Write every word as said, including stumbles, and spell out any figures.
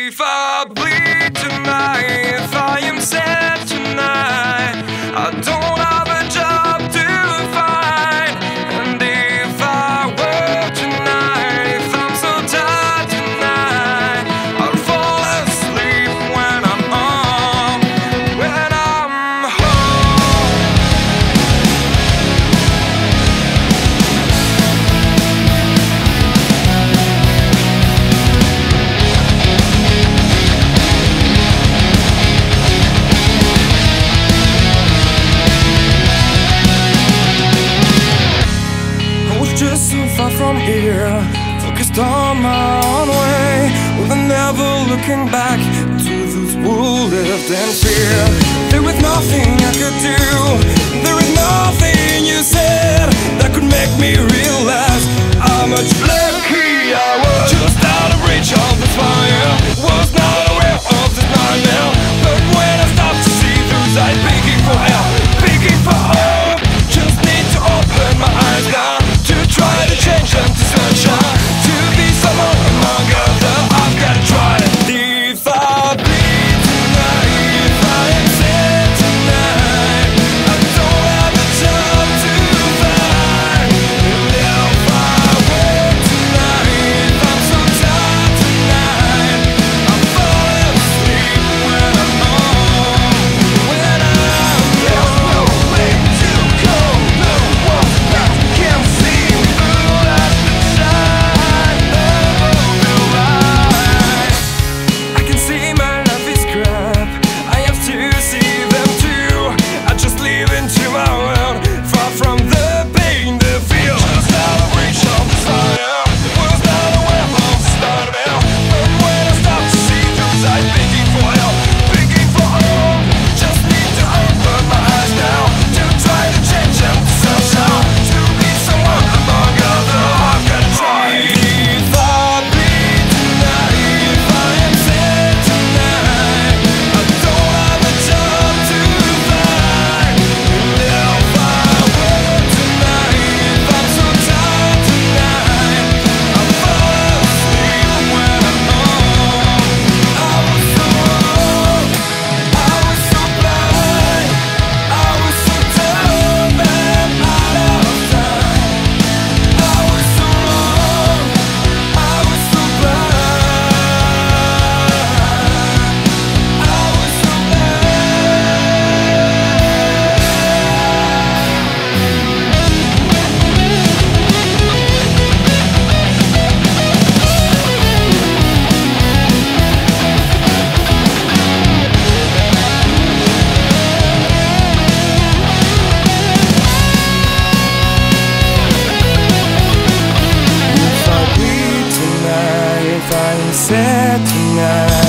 If I bleed tonight, if I am sad tonight, I don't have a job to find. And if I work tonight, if I'm so tired tonight, I'll fall asleep when I'm home, when I'm home. Just so far from here, focused on my own way, with never looking back to those who lived in fear. There was nothing I could do, there was nothing you said that could make me realize how much lucky I was. Just out of reach of the fire, was not aware of this nightmare. But when I stopped to see those eyes begging for help, begging for hope, just need to open my eyes now, try to change them to sunshine, to be someone among others. I've gotta try it. If I bleed tonight, if I am sad tonight, I don't have a job to find. And if I work tonight, if I'm so tired tonight, I'm falling asleep when I'm home, when I'm home. There's no way to go, no one that can see. If I'm sad tonight,